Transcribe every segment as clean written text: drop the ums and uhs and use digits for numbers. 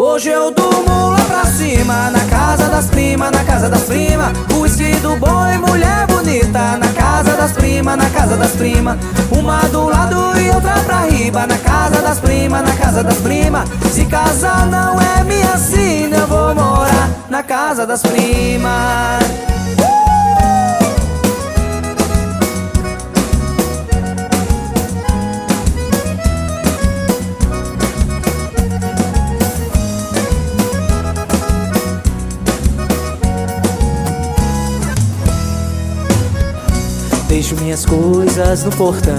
Hoje eu durmo lá pra cima, na casa das primas, na casa das primas. Whisky do bom e mulher bonita, na casa das primas, na casa das primas. Uma do lado e outra pra riba, na casa das primas, na casa das primas. Se casar não é minha sina, eu vou morar na casa das primas. Deixo minhas coisas no portão,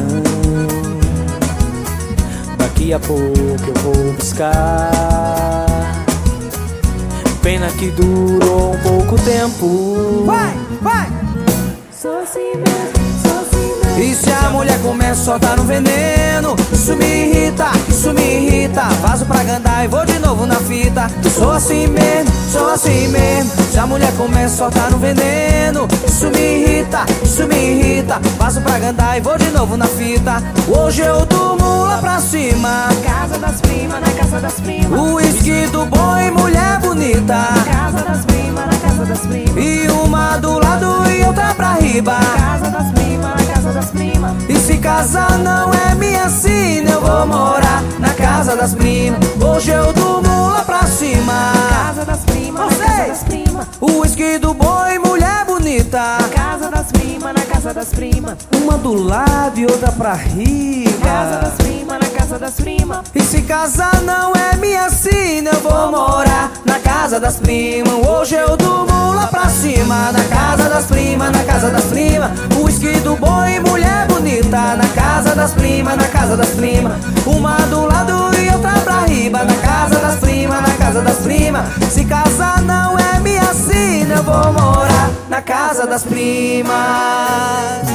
daqui a pouco eu vou buscar. Pena que durou um pouco tempo. Vai, vai! Sou assim mesmo, sou assim mesmo. E se a mulher começa a soltar um veneno, isso me irrita, isso me irrita. Vazo pra Gandai e vou de novo na fita. Sou assim mesmo, sou assim mesmo. Se a mulher começa a soltar um veneno, isso me irrita, isso me irrita. Vazo pra Gandai e vou de novo na fita. Hoje eu durmo lá pra cima, na casa das primas, na casa das primas. Whisky do bom e mulher bonita, na casa das primas, na casa das primas. E uma do lado e outra pra riba, na casa das primas, na casa das primas. E se casar não é minha sina, eu vou morar na casa das primas. Hoje eu durmo lá pra cima, na casa das primas, na casa das primas. Whisky do bom e mulher bonita, na casa das primas, na casa das primas. Uma do lado e outra pra riba, na casa das primas, na casa das primas. E se casar não é minha sina, eu vou morar na casa das primas. Hoje eu durmo lá pra cima, na casa das primas, na casa das primas. Whisky do bom e mulher bonita, na casa das primas, na casa das primas. Uma do lado e outra pra riba, na casa das primas, na casa das primas. Se casar não é minha sina, eu vou morar na casa das primas.